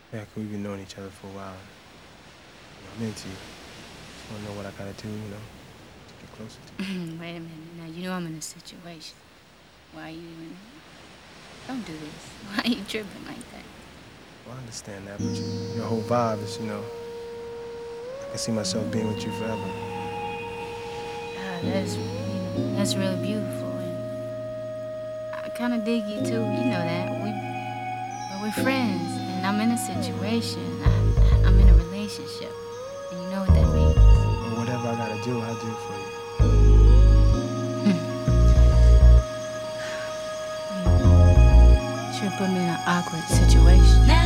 Yeah, 'cause we've been knowing each other for a while. I'm into you. Just wanna know what I gotta do, to get closer to you. Wait a minute. Now, you know I'm in a situation. Why you even... Don't do this. Why are you tripping like that? Well, I understand that, but your whole vibe is, I can see myself being with you forever. That's really beautiful. And I kind of dig you, too. You know that. But we're friends, and I'm in a situation. I'm in a relationship. And you know what that means. Or whatever I gotta do, I'll do for you. Sure put me in an awkward situation.